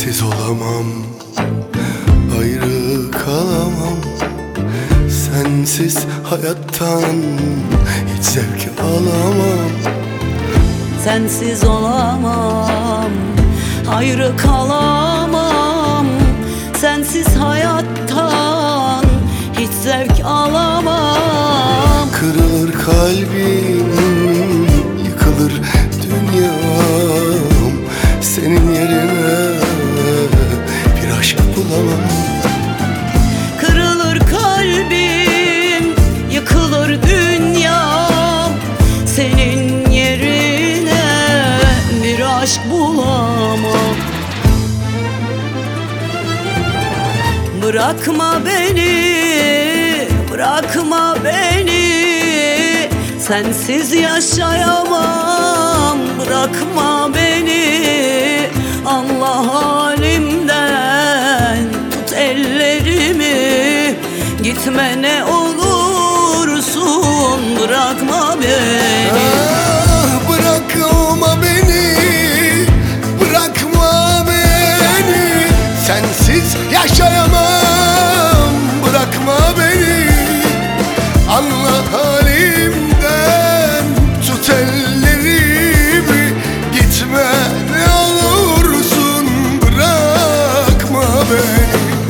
Sensiz olamam, ayrı kalamam. Sensiz hayattan hiç zevk alamam. Sensiz olamam, ayrı kalamam. Sensiz hayattan hiç zevk alamam. Kırılır kalbim, yıkılır dünyam. Senin yerine bir aşk bulamam. Kırılır kalbim, yıkılır dünyam. Senin yerine bir aşk bulamam. Bırakma beni, bırakma beni. Sensiz yaşayamam. Bırakma beni, Allah halimden tut ellerimi. Gitme ne olursun, bırakma beni. Bırakma beni, bırakma beni. Sensiz yaşayamam. Bırakma beni, Allah halimden tut ellerimi. Gitme ne olursun, bırakma beni.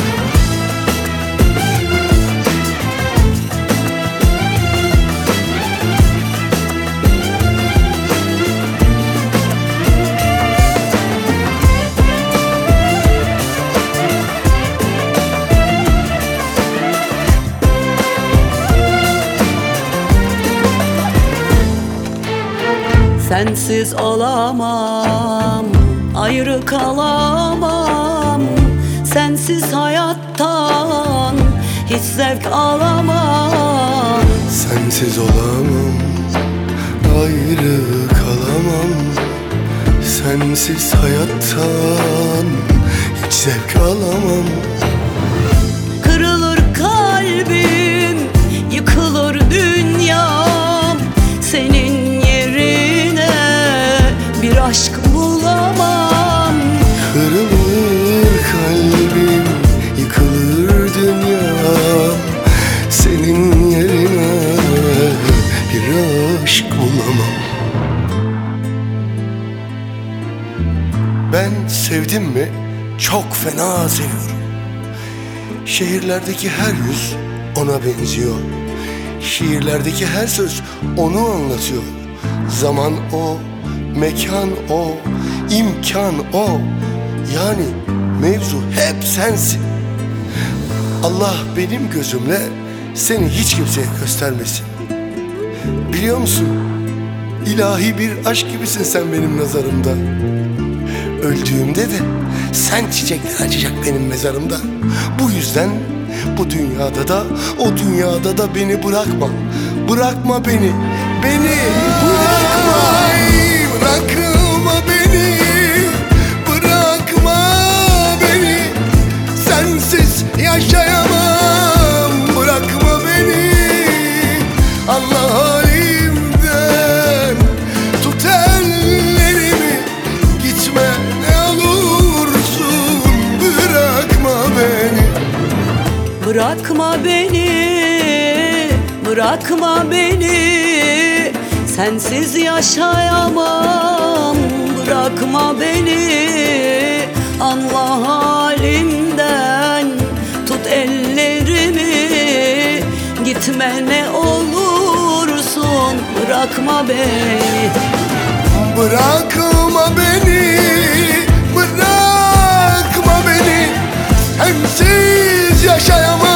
Sensiz olamam, ayrı kalamam. Sensiz hayattan hiç zevk alamam. Sensiz olamam, ayrı kalamam. Sensiz hayattan hiç zevk alamam. Kırılır kalbim, yıkılır dünyam. Senin yerine bir aşk bulamam. Kırılır kalbim, yıkılır dünyam. Senin yerine bir aşk bulamam. Ben sevdim mi çok fena seviyorum. Şehirlerdeki her yüz ona benziyor. Şiirlerdeki her söz onu anlatıyor. Zaman o, mekan o, imkan o. Yani mevzu hep sensin. Allah benim gözümle seni hiç kimseye göstermesin. Biliyor musun? İlahi bir aşk gibisin sen benim nazarımda. Öldüğümde de sen çiçekler açacak benim mezarımda. Bu yüzden bu dünyada da o dünyada da beni bırakma. Bırakma beni, beni bırakma. Bırakma beni, bırakma beni. Sensiz yaşayamam. Bırakma beni, Allah halimden tut ellerimi. Gitme ne olursun, bırakma beni. Bırakma beni, bırakma beni. Sensiz yaşayamam. Bırakma beni, Allah halimden tut ellerimi. Gitme ne olursun, bırakma beni. Bırakma beni, bırakma beni. Sensiz yaşayamam.